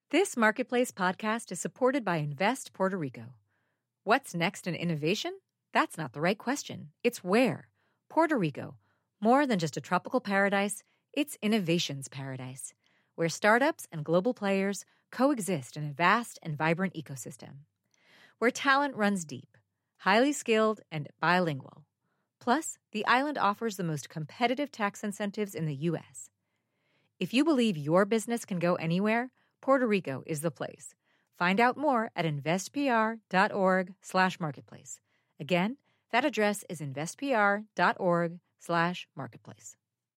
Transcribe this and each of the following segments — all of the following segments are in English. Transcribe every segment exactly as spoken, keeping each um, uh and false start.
This Marketplace podcast is supported by Invest Puerto Rico. What's next in innovation? That's not the right question. It's where. Puerto Rico. More than just a tropical paradise, it's innovation's paradise, where startups and global players coexist in a vast and vibrant ecosystem. Where talent runs deep, highly skilled, and bilingual. Plus, the island offers the most competitive tax incentives in the U S. If you believe your business can go anywhere, Puerto Rico is the place. Find out more at investpr.org slash marketplace. Again, that address is investpr.org slash marketplace.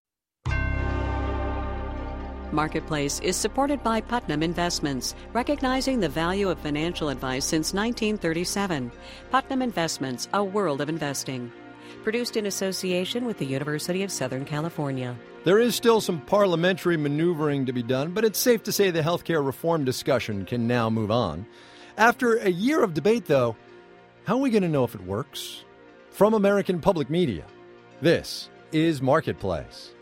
Marketplace is supported by Putnam Investments, recognizing the value of financial advice since nineteen thirty-seven. Putnam Investments, a world of investing. Produced in association with the University of Southern California. There is still some parliamentary maneuvering to be done, but it's safe to say the healthcare reform discussion can now move on. After a year of debate, though, how are we going to know if it works? From American Public Media, this is Marketplace.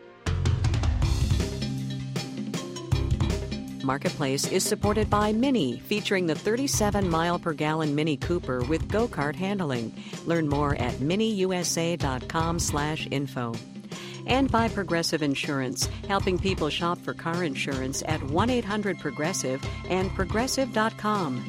Marketplace is supported by Mini, featuring the thirty-seven mile per gallon Mini Cooper with go-kart handling. Learn more at miniusa.com slash info. And by Progressive Insurance, helping people shop for car insurance at one eight hundred progressive and progressive dot com.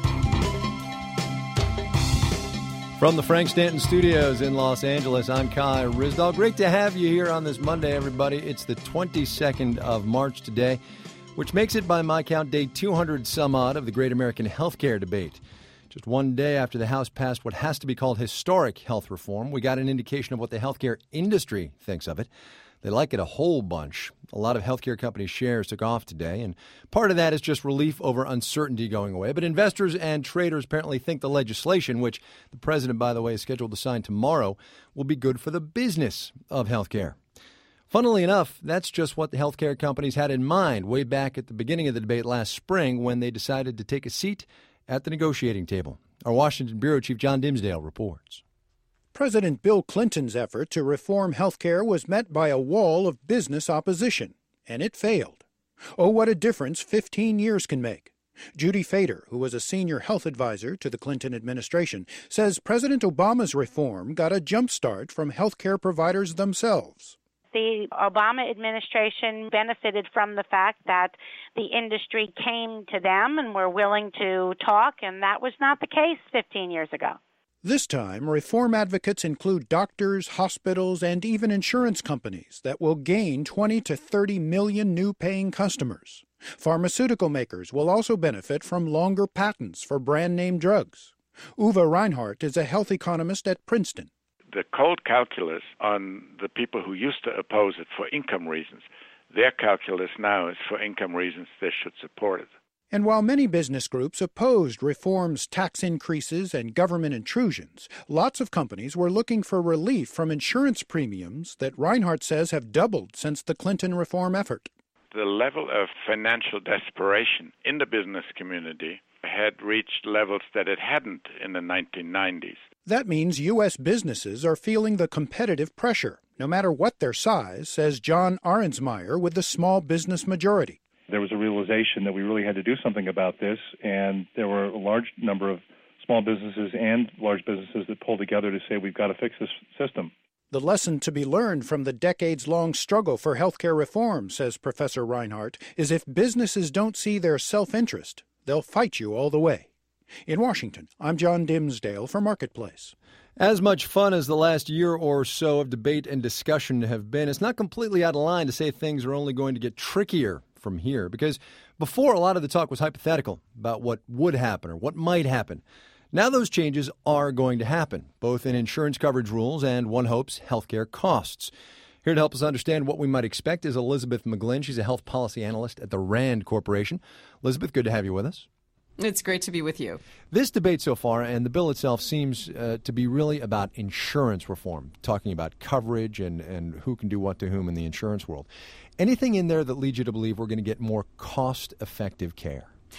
From the Frank Stanton Studios in Los Angeles, I'm Kai Ryssdal. Great to have you here on this Monday, everybody. It's the twenty-second of March today, which makes it, by my count, day two hundred some odd of the great American healthcare debate. Just one day after the House passed what has to be called historic health reform, we got an indication of what the healthcare industry thinks of it. They like it a whole bunch. A lot of healthcare companies' shares took off today, and part of that is just relief over uncertainty going away. But investors and traders apparently think the legislation, which the president, by the way, is scheduled to sign tomorrow, will be good for the business of healthcare. Funnily enough, that's just what the healthcare companies had in mind way back at the beginning of the debate last spring when they decided to take a seat at the negotiating table. Our Washington Bureau Chief John Dimsdale reports. President Bill Clinton's effort to reform health care was met by a wall of business opposition, and it failed. Oh, what a difference fifteen years can make. Judy Fader, who was a senior health advisor to the Clinton administration, says President Obama's reform got a jump start from health care providers themselves. The Obama administration benefited from the fact that the industry came to them and were willing to talk, and that was not the case fifteen years ago. This time, reform advocates include doctors, hospitals, and even insurance companies that will gain twenty to thirty million new paying customers. Pharmaceutical makers will also benefit from longer patents for brand-name drugs. Uwe Reinhardt is a health economist at Princeton. The cold calculus on the people who used to oppose it for income reasons, their calculus now is for income reasons they should support it. And while many business groups opposed reforms, tax increases, and government intrusions, lots of companies were looking for relief from insurance premiums that Reinhardt says have doubled since the Clinton reform effort. The level of financial desperation in the business community had reached levels that it hadn't in the nineteen nineties. That means U S businesses are feeling the competitive pressure, no matter what their size, says John Arensmeyer with the Small Business Majority. There was a realization that we really had to do something about this, and there were a large number of small businesses and large businesses that pulled together to say we've got to fix this system. The lesson to be learned from the decades-long struggle for healthcare reform, says Professor Reinhardt, is if businesses don't see their self-interest, they'll fight you all the way. In Washington, I'm John Dimsdale for Marketplace. As much fun as the last year or so of debate and discussion have been, it's not completely out of line to say things are only going to get trickier from here, because before a lot of the talk was hypothetical about what would happen or what might happen. Now those changes are going to happen, both in insurance coverage rules and, one hopes, healthcare costs. Here to help us understand what we might expect is Elizabeth McGlynn. She's a health policy analyst at the RAND Corporation. Elizabeth, good to have you with us. It's great to be with you. This debate so far, and the bill itself, seems uh, to be really about insurance reform, talking about coverage and, and who can do what to whom in the insurance world. Anything in there that leads you to believe we're going to get more cost-effective care?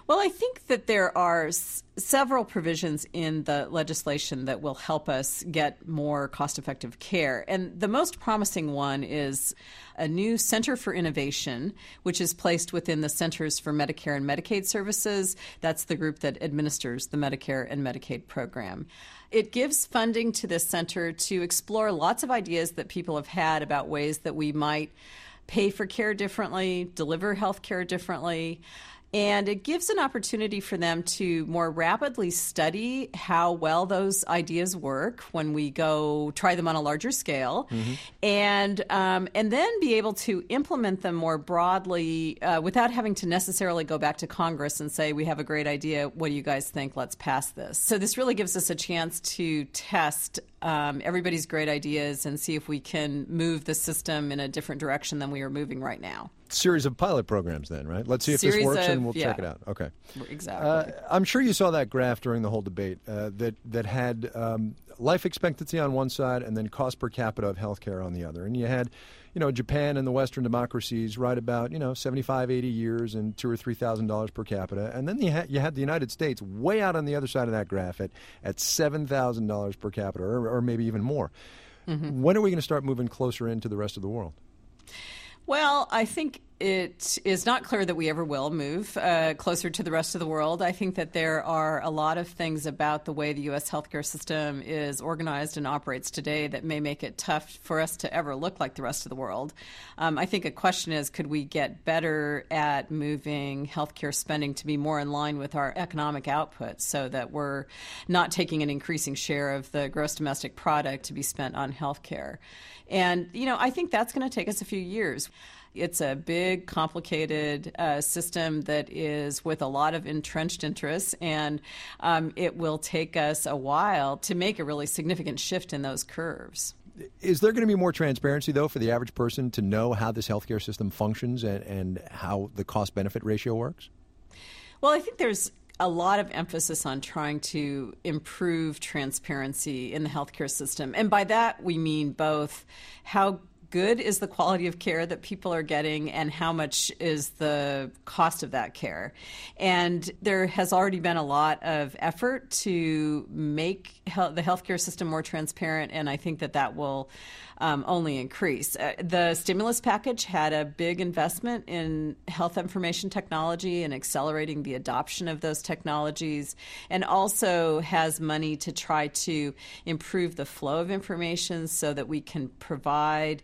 Well, I think that there are s- several provisions in the legislation that will help us get more cost-effective care. And the most promising one is a new Center for Innovation, which is placed within the Centers for Medicare and Medicaid Services. That's the group that administers the Medicare and Medicaid program. It gives funding to this center to explore lots of ideas that people have had about ways that we might pay for care differently, deliver health care differently. And it gives an opportunity for them to more rapidly study how well those ideas work when we go try them on a larger scale, mm-hmm. and um, and then be able to implement them more broadly uh, without having to necessarily go back to Congress and say, we have a great idea, what do you guys think, let's pass this. So this really gives us a chance to test um, everybody's great ideas and see if we can move the system in a different direction than we are moving right now. Series of pilot programs then, right? Let's see if Series this works of, and we'll yeah. check it out. Okay. Exactly. Uh, I'm sure you saw that graph during the whole debate uh, that, that had um, life expectancy on one side and then cost per capita of healthcare on the other. And you had, you know, Japan and the Western democracies right about, you know, seventy-five, eighty years and two or three thousand dollars per capita. And then you had, you had the United States way out on the other side of that graph at, at seven thousand dollars per capita or, or maybe even more. Mm-hmm. When are we going to start moving closer into the rest of the world? Well, I think it is not clear that we ever will move uh, closer to the rest of the world. I think that there are a lot of things about the way the U S healthcare system is organized and operates today that may make it tough for us to ever look like the rest of the world. Um, I think a question is, could we get better at moving healthcare spending to be more in line with our economic output so that we're not taking an increasing share of the gross domestic product to be spent on healthcare? And, you know, I think that's going to take us a few years. It's a big, complicated uh, system that is with a lot of entrenched interests, and um, it will take us a while to make a really significant shift in those curves. Is there going to be more transparency, though, for the average person to know how this healthcare system functions and, and how the cost-benefit ratio works? Well, I think there's a lot of emphasis on trying to improve transparency in the healthcare system. And by that, we mean both how good is the quality of care that people are getting and how much is the cost of that care. And there has already been a lot of effort to make health, the healthcare system more transparent, and I think that that will um, only increase. Uh, the stimulus package had a big investment in health information technology and accelerating the adoption of those technologies, and also has money to try to improve the flow of information so that we can provide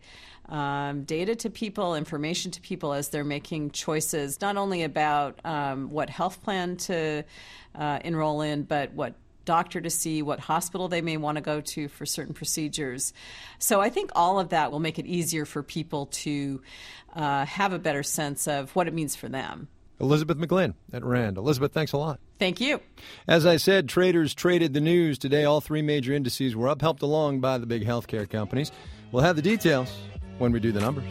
Um, data to people, information to people as they're making choices, not only about um, what health plan to uh, enroll in, but what doctor to see, what hospital they may want to go to for certain procedures. So I think all of that will make it easier for people to uh, have a better sense of what it means for them. Elizabeth McGlynn at RAND. Elizabeth, thanks a lot. Thank you. As I said, traders traded the news today. All three major indices were up, helped along by the big healthcare companies. We'll have the details when we do the numbers.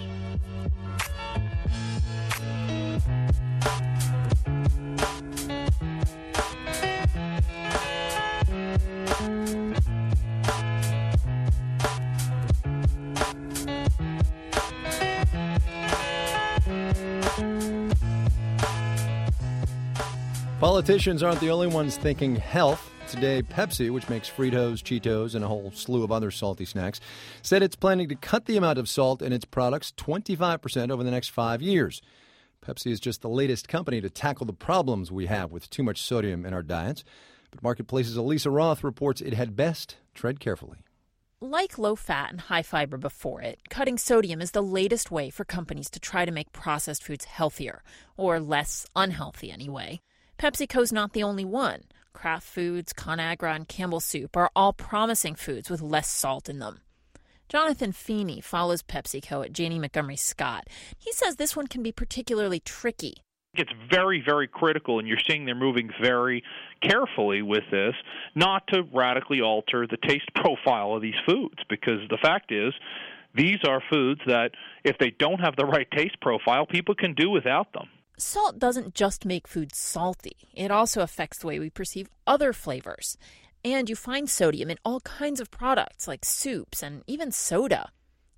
Politicians aren't the only ones thinking health. Today, Pepsi, which makes Fritos, Cheetos, and a whole slew of other salty snacks, said it's planning to cut the amount of salt in its products twenty-five percent over the next five years. Pepsi is just the latest company to tackle the problems we have with too much sodium in our diets. But Marketplace's Elisa Roth reports it had best tread carefully. Like low-fat and high-fiber before it, cutting sodium is the latest way for companies to try to make processed foods healthier, or less unhealthy anyway. PepsiCo's not the only one. Kraft Foods, ConAgra, and Campbell Soup are all promising foods with less salt in them. Jonathan Feeney follows PepsiCo at Janney Montgomery Scott. He says this one can be particularly tricky. It's very, very critical, and you're seeing they're moving very carefully with this, not to radically alter the taste profile of these foods, because the fact is these are foods that if they don't have the right taste profile, people can do without them. Salt doesn't just make food salty. It also affects the way we perceive other flavors. And you find sodium in all kinds of products like soups and even soda.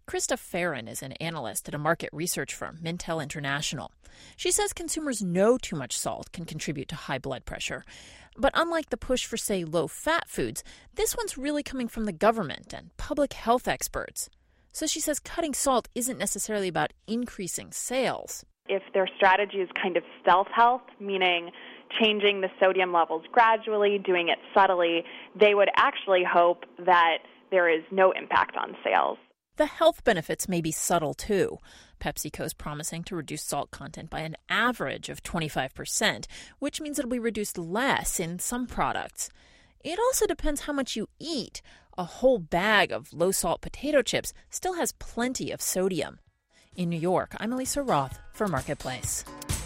Krista Farron is an analyst at a market research firm, Mintel International. She says consumers know too much salt can contribute to high blood pressure. But unlike the push for, say, low-fat foods, this one's really coming from the government and public health experts. So she says cutting salt isn't necessarily about increasing sales. If their strategy is kind of stealth health, meaning changing the sodium levels gradually, doing it subtly, they would actually hope that there is no impact on sales. The health benefits may be subtle, too. PepsiCo's promising to reduce salt content by an average of twenty-five percent, which means it'll be reduced less in some products. It also depends how much you eat. A whole bag of low-salt potato chips still has plenty of sodium. In New York, I'm Elisa Roth for Marketplace.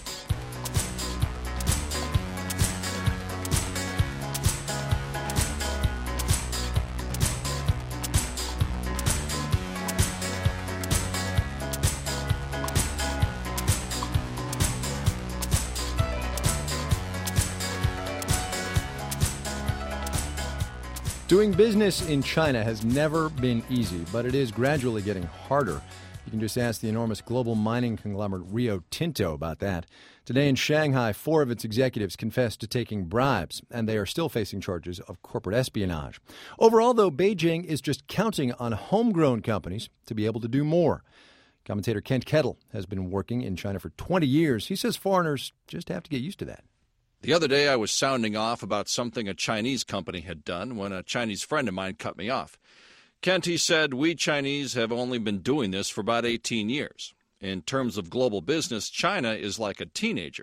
Doing business in China has never been easy, but it is gradually getting harder. You can just ask the enormous global mining conglomerate Rio Tinto about that. Today in Shanghai, four of its executives confessed to taking bribes, and they are still facing charges of corporate espionage. Overall, though, Beijing is just counting on homegrown companies to be able to do more. Commentator Kent Kettle has been working in China for twenty years. He says foreigners just have to get used to that. The other day, I was sounding off about something a Chinese company had done when a Chinese friend of mine cut me off. Kent, he said, we Chinese have only been doing this for about eighteen years. In terms of global business, China is like a teenager.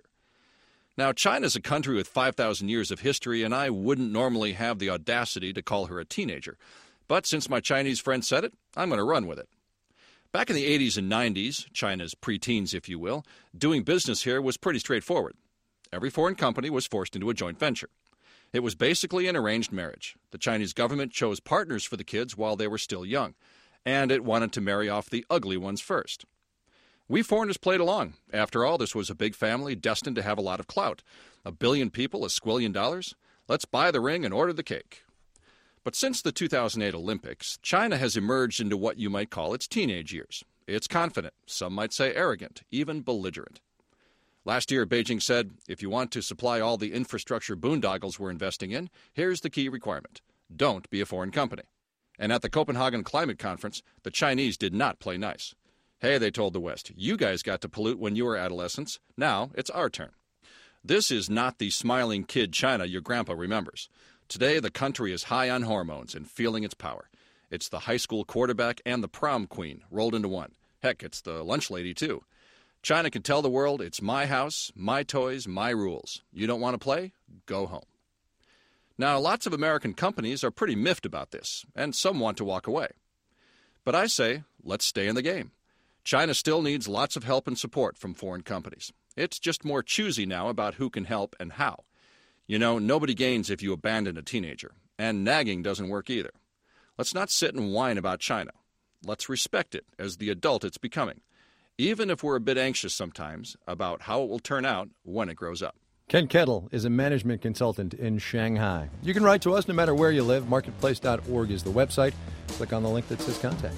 Now, China's a country with five thousand years of history, and I wouldn't normally have the audacity to call her a teenager. But since my Chinese friend said it, I'm going to run with it. Back in the eighties and nineties, China's preteens, if you will, doing business here was pretty straightforward. Every foreign company was forced into a joint venture. It was basically an arranged marriage. The Chinese government chose partners for the kids while they were still young, and it wanted to marry off the ugly ones first. We foreigners played along. After all, this was a big family destined to have a lot of clout. A billion people, a squillion dollars. Let's buy the ring and order the cake. But since the two thousand eight Olympics, China has emerged into what you might call its teenage years. It's confident, some might say arrogant, even belligerent. Last year, Beijing said, if you want to supply all the infrastructure boondoggles we're investing in, here's the key requirement. Don't be a foreign company. And at the Copenhagen Climate Conference, the Chinese did not play nice. Hey, they told the West, you guys got to pollute when you were adolescents. Now it's our turn. This is not the smiling kid China your grandpa remembers. Today, the country is high on hormones and feeling its power. It's the high school quarterback and the prom queen rolled into one. Heck, it's the lunch lady, too. China can tell the world, it's my house, my toys, my rules. You don't want to play? Go home. Now, lots of American companies are pretty miffed about this, and some want to walk away. But I say, let's stay in the game. China still needs lots of help and support from foreign companies. It's just more choosy now about who can help and how. You know, nobody gains if you abandon a teenager, and nagging doesn't work either. Let's not sit and whine about China. Let's respect it as the adult it's becoming, even if we're a bit anxious sometimes about how it will turn out when it grows up. Ken Kettle is a management consultant in Shanghai. You can write to us no matter where you live. Marketplace dot org is the website. Click on the link that says contact.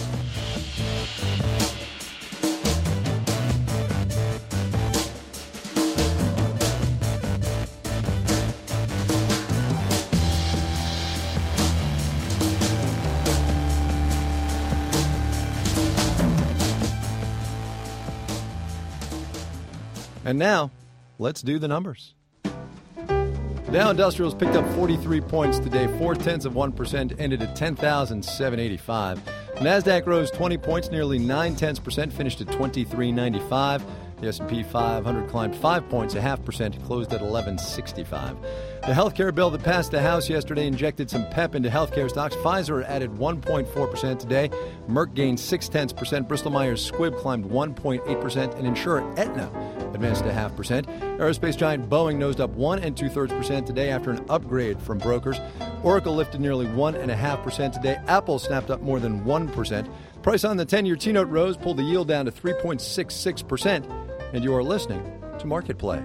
And now, let's do the numbers. Dow Industrials picked up forty-three points today, four-tenths of one percent, ended at ten thousand seven hundred eighty-five. NASDAQ rose twenty points, nearly nine-tenths percent, finished at twenty-three ninety-five. The S and P five hundred climbed five points, a half percent, closed at eleven sixty-five. The healthcare bill that passed the House yesterday injected some pep into healthcare stocks. Pfizer added one point four percent today. Merck gained six-tenths percent. Bristol-Myers Squibb climbed one point eight percent. And insurer Aetna advanced a half percent. Aerospace giant Boeing nosed up one and two-thirds percent today after an upgrade from brokers. Oracle lifted nearly one and a half percent today. Apple snapped up more than one percent. Price on the ten-year T-note rose, pulled the yield down to three point six six percent. And you are listening to Marketplace.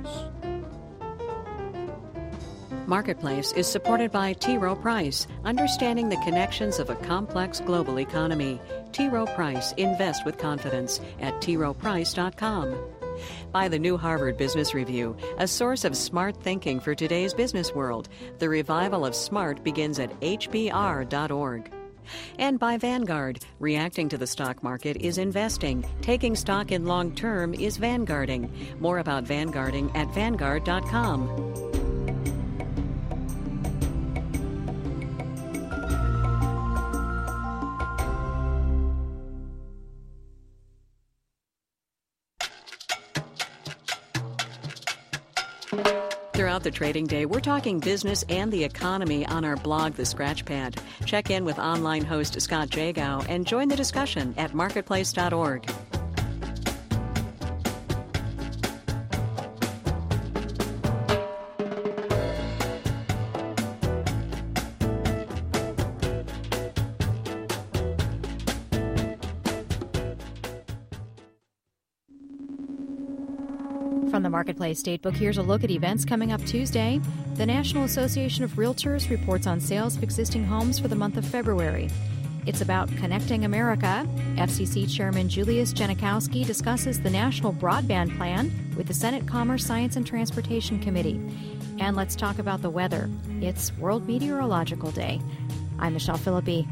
Marketplace is supported by T. Rowe Price, understanding the connections of a complex global economy. T. Rowe Price. Invest with confidence at T Rowe Price dot com. By the new Harvard Business Review, a source of smart thinking for today's business world. The revival of smart begins at H B R dot org. And by Vanguard, reacting to the stock market is investing. Taking stock in long term is vanguarding. More about vanguarding at Vanguard dot com. Throughout the trading day, we're talking business and the economy on our blog, The Scratchpad. Check in with online host Scott Jagow and join the discussion at marketplace dot org. From the Marketplace Datebook, here's a look at events coming up Tuesday. The National Association of Realtors reports on sales of existing homes for the month of February. It's about connecting America. F C C Chairman Julius Genachowski discusses the National Broadband Plan with the Senate Commerce, Science, and Transportation Committee. And let's talk about the weather. It's World Meteorological Day. I'm Michelle Philippi.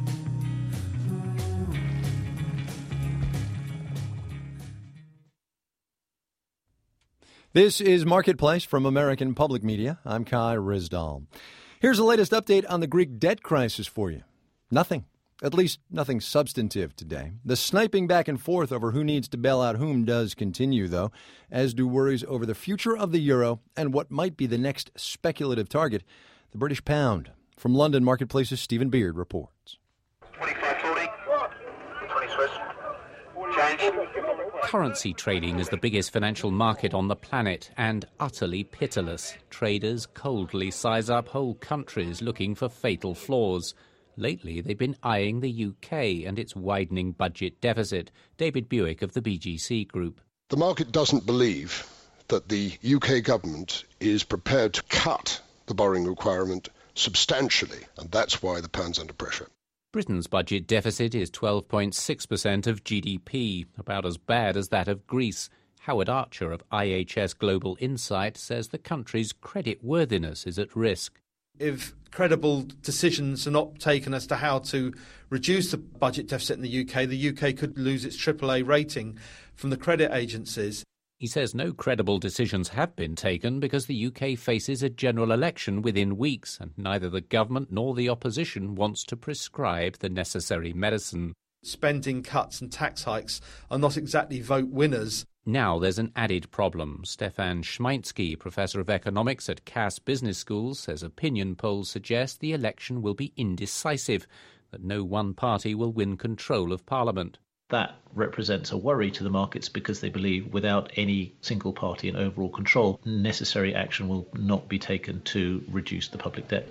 This is Marketplace from American Public Media. I'm Kai Ryssdal. Here's the latest update on the Greek debt crisis for you. Nothing. At least nothing substantive today. The sniping back and forth over who needs to bail out whom does continue, though, as do worries over the future of the euro and what might be the next speculative target, the British pound. From London, Marketplace's Stephen Beard reports. twenty-five forty, twenty Swiss, change. Currency trading is the biggest financial market on the planet and utterly pitiless. Traders coldly size up whole countries looking for fatal flaws. Lately, they've been eyeing the U K and its widening budget deficit. David Buick of the B G C Group. The market doesn't believe that the U K government is prepared to cut the borrowing requirement substantially, and that's why the pound's under pressure. Britain's budget deficit is twelve point six percent of G D P, about as bad as that of Greece. Howard Archer of I H S Global Insight says the country's creditworthiness is at risk. If credible decisions are not taken as to how to reduce the budget deficit in the U K, the U K could lose its triple A rating from the credit agencies. He says no credible decisions have been taken because the U K faces a general election within weeks and neither the government nor the opposition wants to prescribe the necessary medicine. Spending cuts and tax hikes are not exactly vote winners. Now there's an added problem. Stefan Schmeitzky, professor of economics at Cass Business School, says opinion polls suggest the election will be indecisive, that no one party will win control of Parliament. That represents a worry to the markets because they believe without any single party in overall control, necessary action will not be taken to reduce the public debt.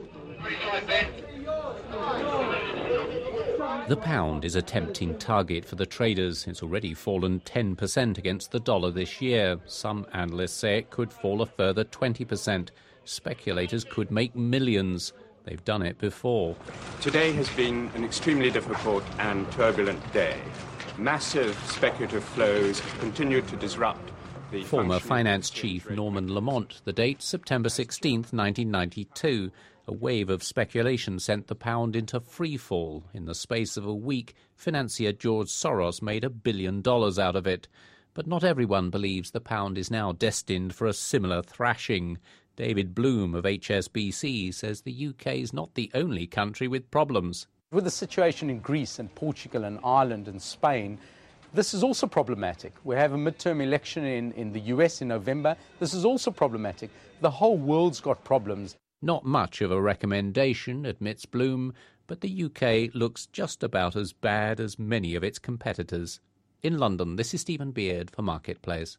The pound is a tempting target for the traders. It's already fallen ten percent against the dollar this year. Some analysts say it could fall a further twenty percent. Speculators could make millions. They've done it before. Today has been an extremely difficult and turbulent day. Massive speculative flows continued to disrupt the former finance chief Norman Lamont. The date, September sixteenth, nineteen ninety-two. A wave of speculation sent the pound into free fall. In the space of a week, financier George Soros made a billion dollars out of it. But not everyone believes the pound is now destined for a similar thrashing. David Bloom of H S B C says the U K is not the only country with problems. With the situation in Greece and Portugal and Ireland and Spain, this is also problematic. We have a midterm election in, in the U S in November. This is also problematic. The whole world's got problems. Not much of a recommendation, admits Bloom, but the U K looks just about as bad as many of its competitors. In London, this is Stephen Beard for Marketplace.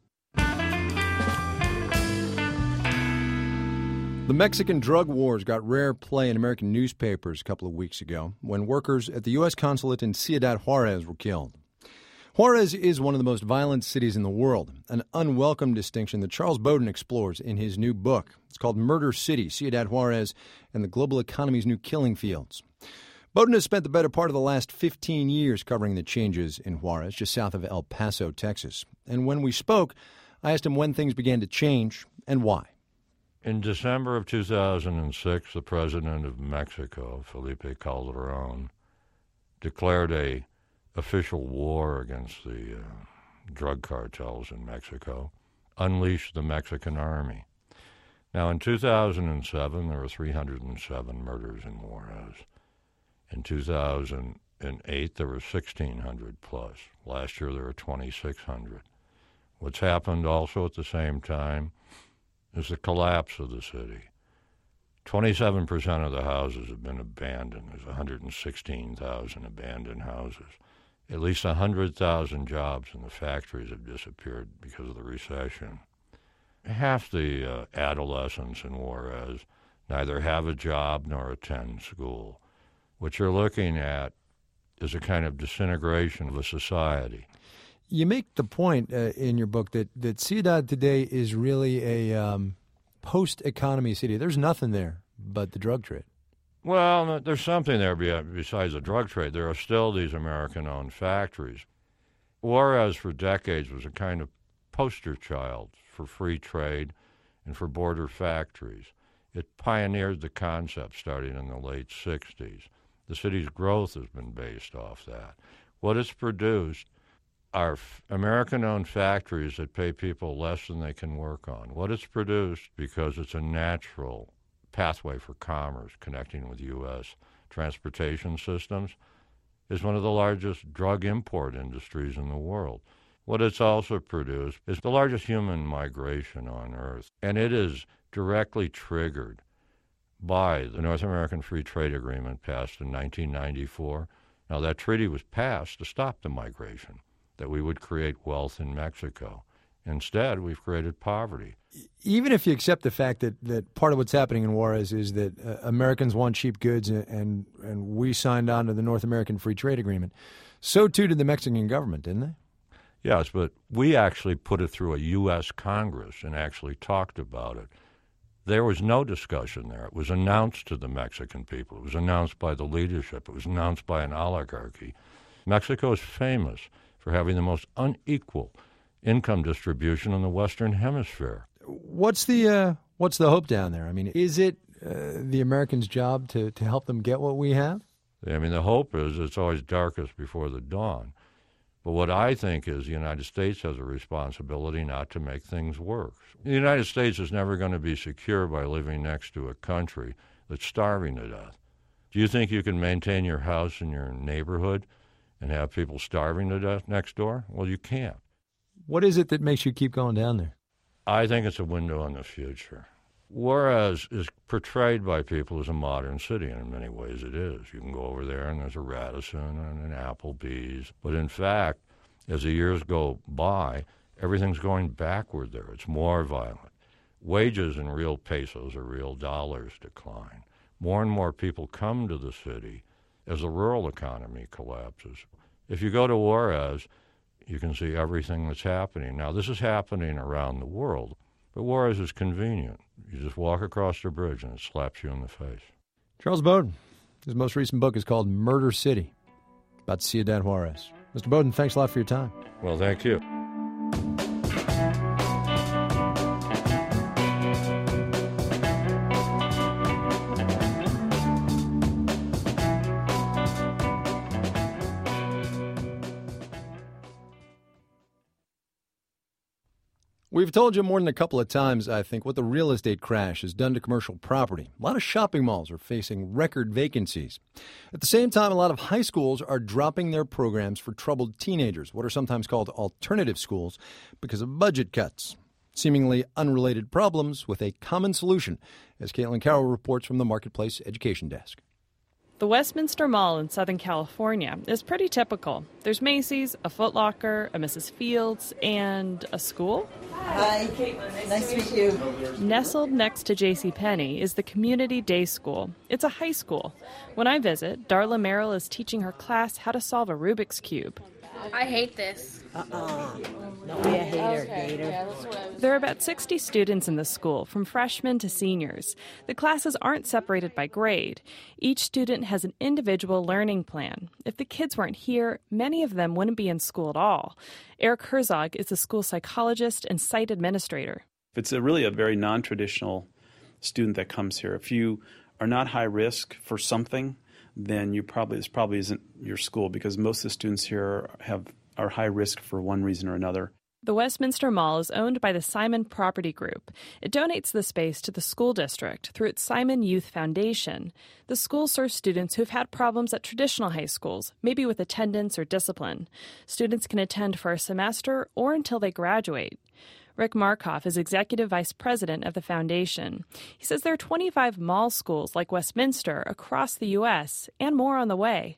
The Mexican drug wars got rare play in American newspapers a couple of weeks ago when workers at the U S consulate in Ciudad Juarez were killed. Juarez is one of the most violent cities in the world, an unwelcome distinction that Charles Bowden explores in his new book. It's called Murder City, Ciudad Juarez and the Global Economy's New Killing Fields. Bowden has spent the better part of the last fifteen years covering the changes in Juarez, just south of El Paso, Texas. And when we spoke, I asked him when things began to change and why. In December of two thousand six, the president of Mexico, Felipe Calderon, declared a official war against the uh, drug cartels in Mexico, unleashed the Mexican army. Now, in two thousand seven, there were three hundred seven murders in Juarez. In two thousand eight, there were sixteen hundred plus. Last year, there were twenty-six hundred. What's happened also at the same time is the collapse of the city. twenty-seven percent of the houses have been abandoned. There's one hundred sixteen thousand abandoned houses. At least one hundred thousand jobs in the factories have disappeared because of the recession. Half the uh, adolescents in Juarez neither have a job nor attend school. What you're looking at is a kind of disintegration of a society. You make the point uh, in your book that, that Ciudad today is really a um, post-economy city. There's nothing there but the drug trade. Well, there's something there besides the drug trade. There are still these American-owned factories. Juarez, for decades, was a kind of poster child for free trade and for border factories. It pioneered the concept starting in the late sixties. The city's growth has been based off that. What it's produced are f- American-owned factories that pay people less than they can work on. What it's produced, because it's a natural pathway for commerce connecting with U S transportation systems, is one of the largest drug import industries in the world. What it's also produced is the largest human migration on Earth, and it is directly triggered by the North American Free Trade Agreement passed in nineteen ninety-four. Now, that treaty was passed to stop the migration, that we would create wealth in Mexico. Instead, we've created poverty. Even if you accept the fact that, that part of what's happening in Juarez is that uh, Americans want cheap goods and, and and we signed on to the North American Free Trade Agreement, so too did the Mexican government, didn't they? Yes, but we actually put it through a U S Congress and actually talked about it. There was no discussion there. It was announced to the Mexican people. It was announced by the leadership. It was announced by an oligarchy. Mexico is famous for having the most unequal income distribution in the Western Hemisphere. What's the uh, what's the hope down there? I mean, is it uh, the Americans' job to, to help them get what we have? I mean, the hope is it's always darkest before the dawn. But what I think is the United States has a responsibility not to make things worse. The United States is never going to be secure by living next to a country that's starving to death. Do you think you can maintain your house in your neighborhood and have people starving to death next door? Well, you can't. What is it that makes you keep going down there? I think it's a window on the future. Juarez is portrayed by people as a modern city, and in many ways it is. You can go over there and there's a Radisson and an Applebee's. But in fact, as the years go by, everything's going backward there. It's more violent. Wages in real pesos or real dollars decline. More and more people come to the city as the rural economy collapses. If you go to Juarez, you can see everything that's happening. Now, this is happening around the world, but Juarez is convenient. You just walk across the bridge and it slaps you in the face. Charles Bowden, his most recent book is called Murder City, about Ciudad Juarez. Mister Bowden, thanks a lot for your time. Well, thank you. We've told you more than a couple of times, I think, what the real estate crash has done to commercial property. A lot of shopping malls are facing record vacancies. At the same time, a lot of high schools are dropping their programs for troubled teenagers, what are sometimes called alternative schools, because of budget cuts. Seemingly unrelated problems with a common solution, as Caitlin Carroll reports from the Marketplace Education Desk. The Westminster Mall in Southern California is pretty typical. There's Macy's, a Foot Locker, a Missus Fields, and a school. Hi, Caitlin. Nice, nice to meet you. Nestled next to JCPenney is the Community Day School. It's a high school. When I visit, Darla Merrill is teaching her class how to solve a Rubik's Cube. I hate this. Uh-uh. Don't be a hater, Okay, hater. yeah, there are about sixty students in the school, from freshmen to seniors. The classes aren't separated by grade. Each student has an individual learning plan. If the kids weren't here, many of them wouldn't be in school at all. Eric Herzog is the school psychologist and site administrator. It's a really a very non-traditional student that comes here. If you are not high risk for something, then you probably this probably isn't your school, because most of the students here have are high risk for one reason or another. The Westminster Mall is owned by the Simon Property Group. It donates the space to the school district through its Simon Youth Foundation. The school serves students who've had problems at traditional high schools, maybe with attendance or discipline. Students can attend for a semester or until they graduate. Rick Markoff is executive vice president of the foundation. He says there are twenty-five mall schools like Westminster across the U S and more on the way.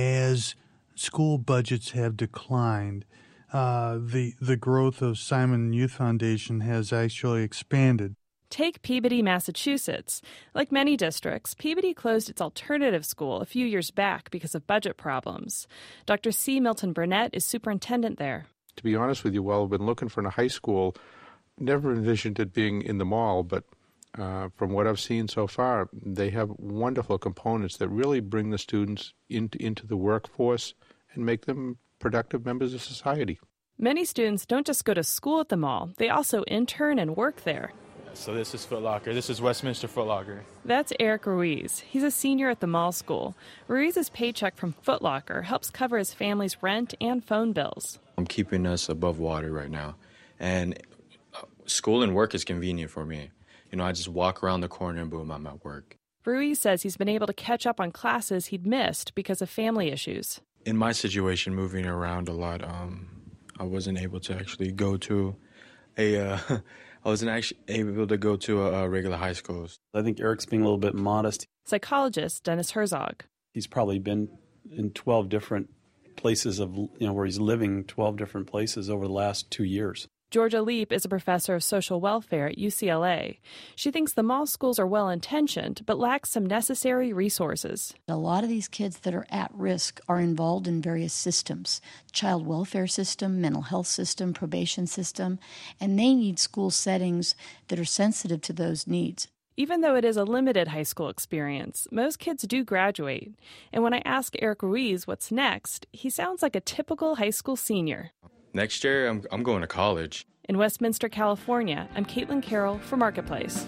As school budgets have declined, uh, the the growth of Simon Youth Foundation has actually expanded. Take Peabody, Massachusetts. Like many districts, Peabody closed its alternative school a few years back because of budget problems. Doctor C. Milton Burnett is superintendent there. To be honest with you, while I've been looking for a high school, never envisioned it being in the mall, but uh, from what I've seen so far, they have wonderful components that really bring the students into, into the workforce and make them productive members of society. Many students don't just go to school at the mall, they also intern and work there. So this is Foot Locker. This is Westminster Foot Locker. That's Eric Ruiz. He's a senior at the mall school. Ruiz's paycheck from Foot Locker helps cover his family's rent and phone bills. I'm keeping us above water right now, and school and work is convenient for me. You know, I just walk around the corner and boom, I'm at work. Ruiz says he's been able to catch up on classes he'd missed because of family issues. In my situation, moving around a lot, um, I wasn't able to actually go to a, uh, I wasn't actually able to go to a, a regular high school. I think Eric's being a little bit modest. Psychologist Dennis Herzog. He's probably been in twelve different places of, you know, where he's living, twelve different places over the last two years. Georgia Leap is a professor of social welfare at U C L A. She thinks the mall schools are well-intentioned, but lack some necessary resources. A lot of these kids that are at risk are involved in various systems, child welfare system, mental health system, probation system, and they need school settings that are sensitive to those needs. Even though it is a limited high school experience, most kids do graduate. And when I ask Eric Ruiz what's next, he sounds like a typical high school senior. Next year, I'm, I'm going to college. In Westminster, California, I'm Caitlin Carroll for Marketplace.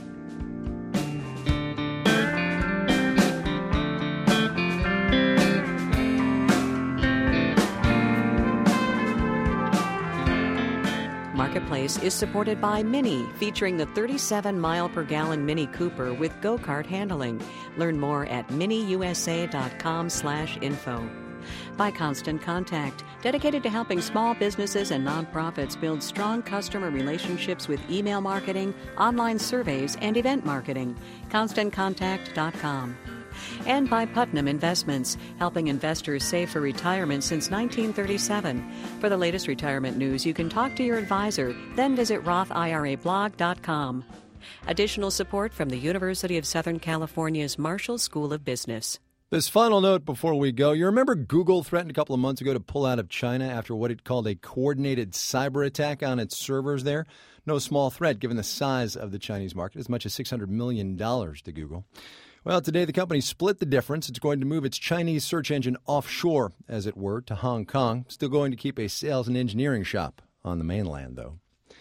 Marketplace is supported by Mini, featuring the thirty-seven mile per gallon Mini Cooper with go-kart handling. Learn more at mini u s a dot com slash info. By Constant Contact, dedicated to helping small businesses and nonprofits build strong customer relationships with email marketing, online surveys, and event marketing. constant contact dot com. And by Putnam Investments, helping investors save for retirement since nineteen thirty-seven. For the latest retirement news, you can talk to your advisor, then visit roth I R A blog dot com. Additional support from the University of Southern California's Marshall School of Business. This final note before we go. You remember Google threatened a couple of months ago to pull out of China after what it called a coordinated cyber attack on its servers there? No small threat given the size of the Chinese market, as much as six hundred million dollars to Google. Well, today the company split the difference. It's going to move its Chinese search engine offshore, as it were, to Hong Kong. Still going to keep a sales and engineering shop on the mainland, though.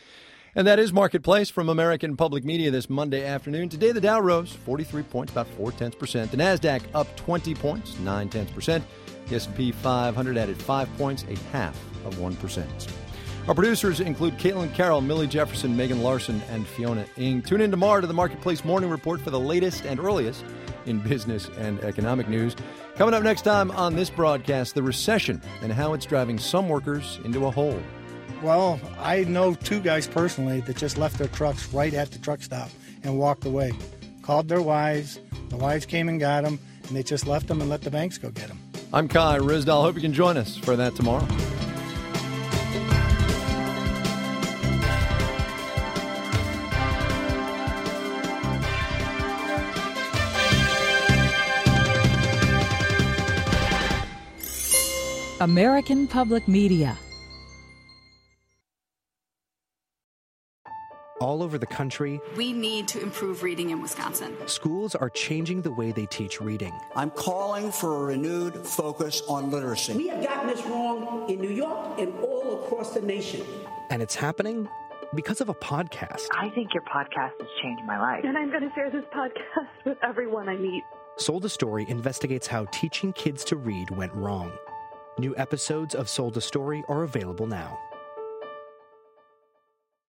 And that is Marketplace from American Public Media this Monday afternoon. Today the Dow rose forty-three points, about four tenths percent. The NASDAQ up twenty points, nine tenths percent. The S and P five hundred added five points, a half of one percent. Our producers include Caitlin Carroll, Millie Jefferson, Megan Larson, and Fiona Ng. Tune in tomorrow to the Marketplace Morning Report for the latest and earliest in business and economic news. Coming up next time on this broadcast, the recession and how it's driving some workers into a hole. Well, I know two guys personally that just left their trucks right at the truck stop and walked away. Called their wives, the wives came and got them, and they just left them and let the banks go get them. I'm Kai Ryssdal. Hope you can join us for that tomorrow. American Public Media. all over the country. We need to improve reading in Wisconsin. Schools are changing the way they teach reading. I'm calling for a renewed focus on literacy. We have gotten this wrong in New York and all across the nation. And it's happening because of a podcast. I think your podcast has changed my life. And I'm going to share this podcast with everyone I meet. Sold a Story investigates how teaching kids to read went wrong. New episodes of Sold a Story are available now.